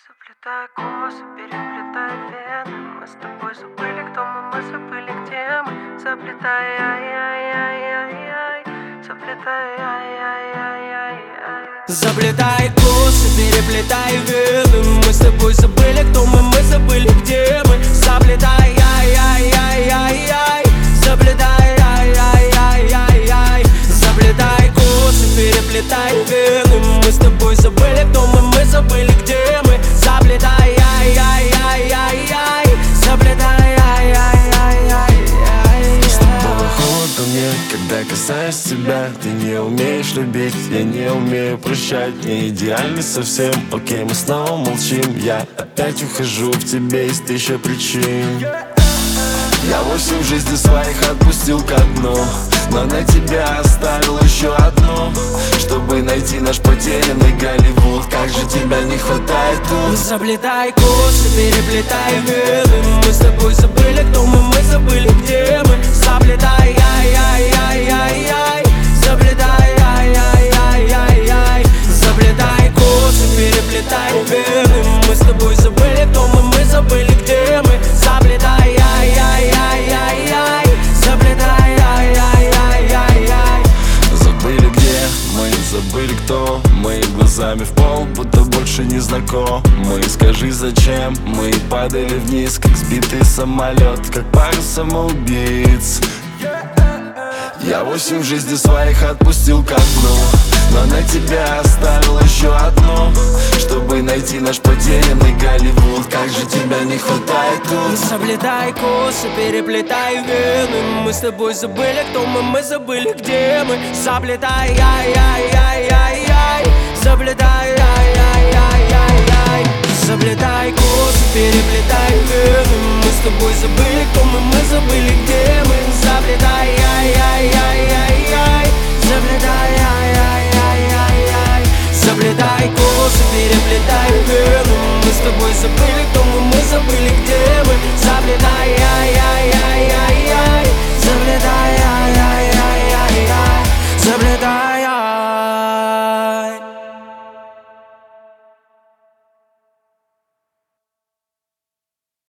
Заплетай косы, переплетай вены. Мы с тобой забыли, кто мы забыли, где мы. Заплетай, ай-яй-яй-яй-яй. Заплетай, ай-яй-яй-яй-яй. Заплетай косы, переплетай вены. Мы с тобой забыли, кто мы забыли, где мы. Заплетай, ай-яй-яй-яй-яй. Заплетай, ай-яй-яй-яй-яй. Заплетай косы, переплетай вены. Мы с тобой забыли, кто мы забыли, где мы. Заплетай, ай-яй-яй-яй-яй. Заплетай, ай-яй-яй-яй-яй. С тобой холодно мне, когда касаюсь тебя. Ты не умеешь любить, я не умею прощать. Не идеальный совсем, окей, мы снова молчим. Я опять ухожу, в тебе есть тысяча причин. Я 8 жизней своих отпустил ко дну, но на тебя оставил еще одну, чтобы найти наш потерянный Голливуд. Как же тебя не хватает тут. Заплетай косы, переплетай вены. Мы с тобой забыли, кто мы забыли, где мы. Заплетай, ай-яй-яй-яй-яй. Заплетай, ай-яй-яй-яй-яй. Заплетай косы, переплетай вены. Мы с тобой забыли, кто мы забыли, где мы. Заплетай, ай-яй-яй-яй-яй. Заплетай, ай-яй-яй-яй-яй. Забыли где мы, забыли кто. Мы глазами в пол, будто больше не знакомы. Скажи зачем мы падали вниз, как сбитый самолет, как пара самоубийц. Я 8 жизней своих отпустил ко дну, но на тебя оставил еще одну, чтобы найти наш потерянный Голливуд. Как же тебя не хватает тут. Заплетай косы, переплетай вены. Мы с тобой забыли, кто мы забыли, где мы. Заплетай, ай-яй-яй-яй-яй. Заплетай, ай-яй-яй-яй-яй. Заплетай косы, переплетай вены. Мы с тобой забыли, кто мы забыли, где мы. Заплетай, ай-яй-яй-яй-яй. Заплетай, ай-яй-яй-яй-яй. Заплетай косы, переплетай вены. Мы с тобой